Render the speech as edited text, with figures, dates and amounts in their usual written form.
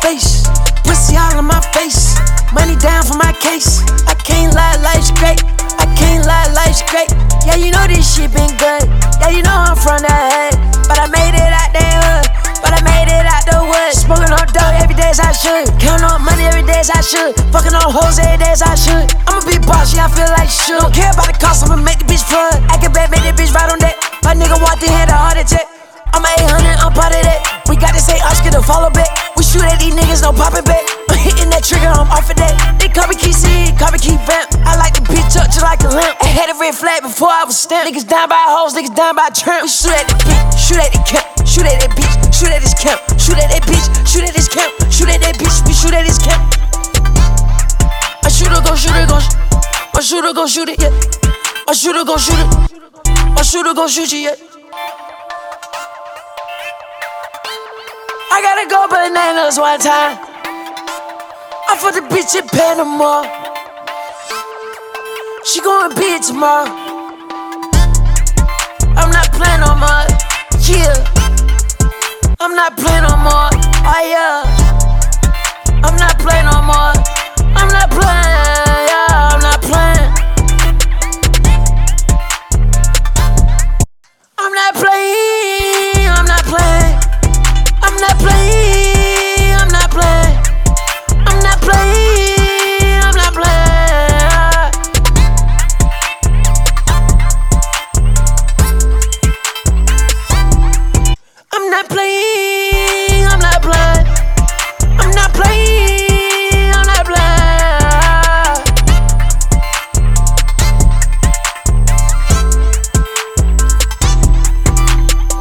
face. Pussy all in my face. Money down for my case. I can't lie, life's great. I can't lie, life's great. Yeah, you know this shit been good. Yeah, you know I'm from the hood. But I made it out the hood. But I made it out the woods. Smoking on dope every day as I should. Counting on money every day as I should. Fucking on hoes every day as I should. I'm a big boss, yeah, I feel like should. Don't care about the cost, I'ma make the bitch flood. I can bet, make that bitch ride on that. My nigga walked in, had a heart attack. I'm a 800, I'm part of that. We got to say Oscar to follow back. We shoot at these niggas, no popping back. I'm hitting that trigger, I'm off of that. They call me Key C, call me Key Vamp. I like the bitch up just like a lamp. I had a red flag before I was stamped. Niggas down by hoes, niggas down by tramp. We shoot at the bitch, shoot at the camp, shoot at that bitch, shoot at this camp, shoot at that bitch, shoot at this camp, shoot at that bitch, we shoot at this camp. A shooter gon' shoot it, a shooter gon' shoot it, yeah. A shooter gon' shoot it, a shooter gon' shoot you, yeah. I gotta go bananas one time. I fucked the bitch in Panama. She gon' be tomorrow. I'm not playing no more. Yeah, I'm not playing no more. Oh yeah.